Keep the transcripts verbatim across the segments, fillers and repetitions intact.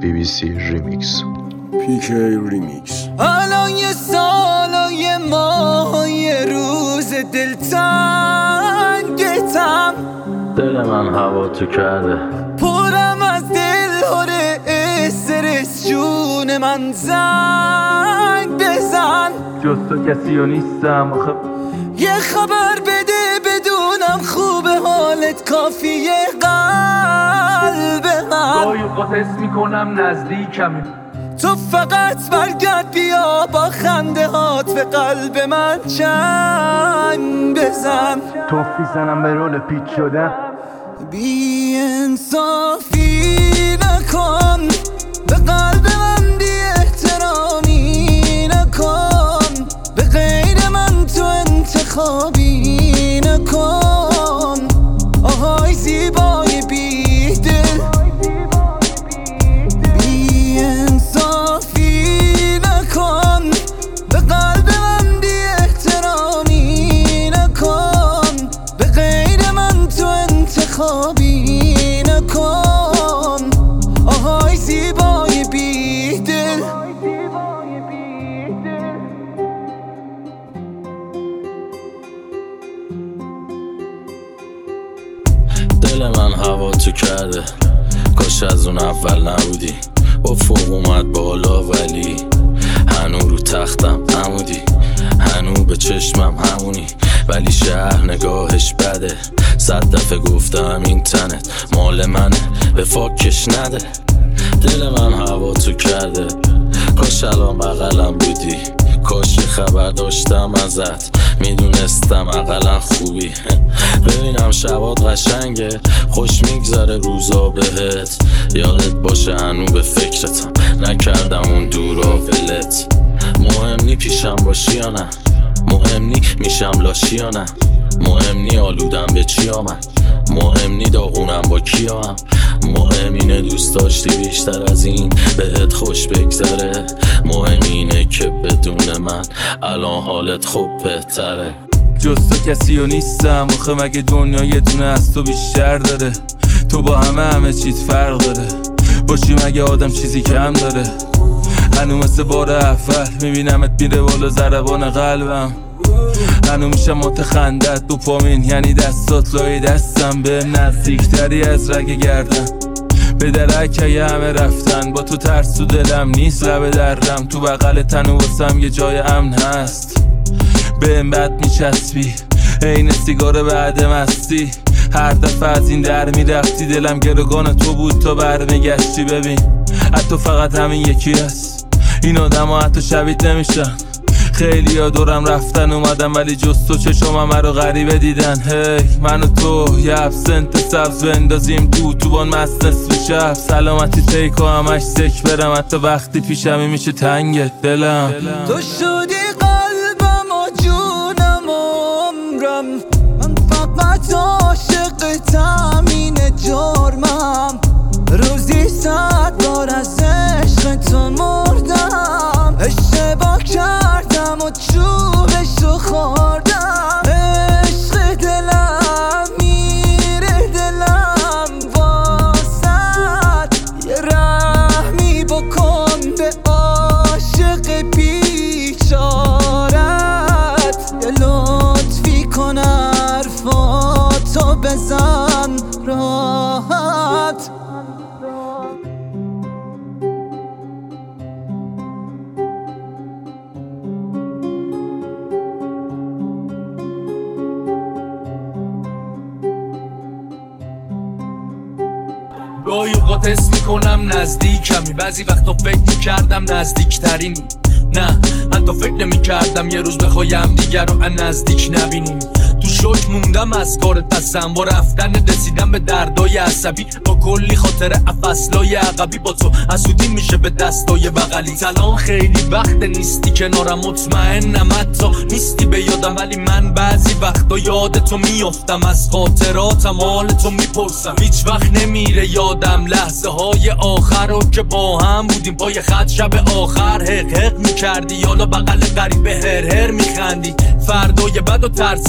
بی بی سی ریمیکس. پیکی ریمیکس. الان یه سال یه ماه یه روز دلتنگتم، دل من هوا تو کرده، پرم از دل هره استرس، جون من زنگ بزن. جز تو کسی و نیستم آخه، یه خبر بده بدونم خوبه حالت، کافیه قلب من. گاهی اوقات حس میکنم نزدیکمی، تو فقط برگرد بیا با خنده هات به قلب من چنگ بزن. توفی زنم به رول پیچ شدم، بی انصافی نکن به قلب من، بی احترامی نکن به غیر من، تو انتخابی نکن. آهای زیبای بی دل، بی انصافی نکن به قلب من، بی احترامی نکن به غیر من، تو انتخابی نکن. آهای زیبای بی دل. دل من هوا تو کرده، کاش از اون اول نبودی. با فوق اومد بالا ولی هنو رو تختم عمودی، هنو به چشمم همونی، ولی شهر نگاهش بده. صد دفعه گفتم این تنت مال منه، به فاکش نده. دل من هوا تو کرده، کاش الان بغلم بودی، کاش خبر داشتم ازت، میدونستم اقلا خوبی. ببینم شبات قشنگه، خوش میگذره روزا بهت، یادت باشه هنو به فکرتم، نکردم اون دورا ولت. مهم نی پیشم باشی یا نه، مهم نی میشم لاشی یا نه، مهم نی آلودم به چی آمد، مهم نی داغونم با کیام، مهم اینه دوست داشتی بیشتر از این بهت خوش بگذره، مهم اینه که بدون من الان حالت خوب بهتره. جز تو کسی و نیستم آخه، مگه دنیا یه دونه از تو بیشتر داره؟ تو با همه همه چیز فرق داره، باشی مگه آدم چیزی کم داره؟ هنو مثل بار اول میبینمت میره بالا ضربان قلبم، هنو میشم متخندت دوپامین، یعنی دستات لای دستم، به نزدیکتری از رگ گردن. به درک یه همه رفتن، با تو ترس تو دلم نیست، لب درم تو بغل تنو واسم یه جای امن هست. به این بد میچسبی این سیگار بعد مستی، هر دفعه از این در میرفتی دلم گروگان تو بود تا برمیگشتی. ببین حتی فقط همین یکی هست، این آدم ها حتی شبیه نمیشن. خیلی ها دورم رفتن اومدم، ولی جز تو چشم همه رو غریبه دیدن. هی من و تو یه ابسنت سبز بندازیم تو تو بان مست نصف شب، سلامتی تیکو همش سک برم، حتی وقتی پیشمی میشه تنگ دلم. تو شدی قلبم و جونم و عمرم، من فقط عاشقتم، اینه جرمم. روزی صد بار از عشق تو مردم، اشتباه کردم و چوبشو خوردم. عشق دلم میره دلم واسد، یه رحمی بکن به عاشق بیچارت، یه لطفی کن حرفاتو بزن راحت. گاهی اوقات حس میکنم نزدیکمی، بعضی وقتا فکر میکردم نزدیکترین. نه حتی فکر نمیکردم یه روز بخوایم دیگر رو از نزدیک نبینیم. تو شوک موندم از کارت، پسم با رفتن رسیدم به دردای عصبی، با کلی خاطر افصلای عقبی، با تو حسودی میشه به دستای بغلی. الان خیلی وقت نیستی کنارم، مطمئنم حتی نیستی به یادم، ولی من بعضی وقتا یادتو میافتم، از خاطراتم حالتو میپرسم. هیچ وقت نمیره یادم لحظه های آخر رو که با هم بودیم پای خط، شب آخر حق حق میکردی، حالا بغل غریبه هر هر میخندی. فردای بعدو ترسیدی از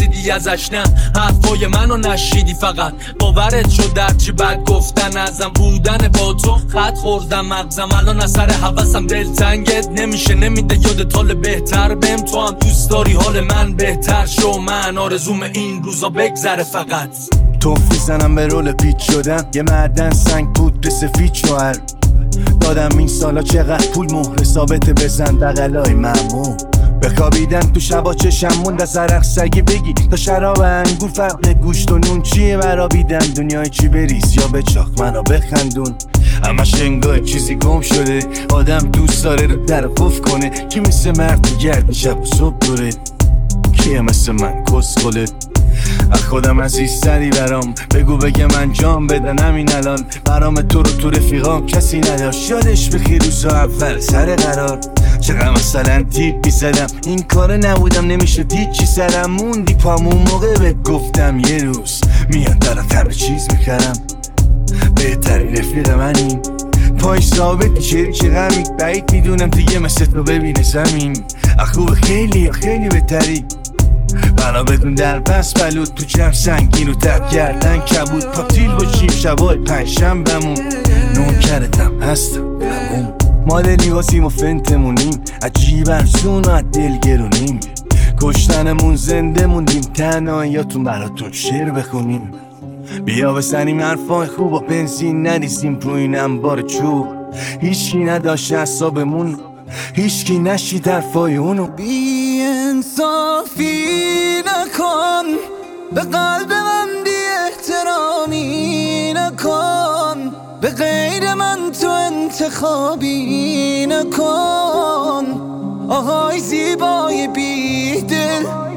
ازش. نه حرفای منو نشیدی، فقط باورت شد درچی بد گفتن ازم. بودن با تو خط خوردم مغزم، الان از سر حوثم دلتنگت نمیشه، نمیده یادت حال بهتر بهم. تو هم دوست داری حال من بهتر شو، من آرزوم این روزا بگذره فقط. توفی زنم به رول پیچ شدم، یه معدن سنگ پودر سفید شوهر دادم. این سالا چقدر پول مهر ثابت بزن بغلای ممنون. بخوابیدم تو شبا چشم موند از عرق سگی بگی تا شراب انگور فرق گوشت و نون چیه برابیدم. دنیای چی بریز یا به چاق منو بخندون، همش انگاه چیزی گم شده. آدم دوست داره رو در قف کنه، کی مثل مرد گرد شب و صبح دوره، کیه مثل من کسخله. از خودم عزیزتری برام بگو بگه من جام بدن همین الان. برام تو رو تو رفیقام کسی نداشت، یادش بخیر روزا اول سر قرار. چقدر مثلا تیپ میزدم این کار نبودم، نمیشه دید چی سرم موندی پامون موقع بهت گفتم یه روز میان طرف همه چیز میخرم. بهترین رفیق منی پای ثابت چه چه غمی بعید میدونم دیگه مثل تو ببینه زمین. اخوب خیلی خیلی بهتری بنا بدون در پس بلود تو جمع سنگین رو تب کردن کبود. پاپتیل باشیم شبای پنجشم بمون نوکرتم هستم بمون. مال لیواسیم و فنتمونیم عجیب ارزون و از دل گرونیم. کشتنمون زنده موندیم تنهاییاتون براتون شعر بخونیم. بیا بزنیم حرفای خوب و بنزین نریزیم رو این انبار چوب. هیچکی نداشت اعصابمون، هیچکی نشید حرفای اونو. بی انصافی نکن به قلب من، بی احترامی نکن به غیر من، تو انتخابی نکن. آهای زیبای بی دل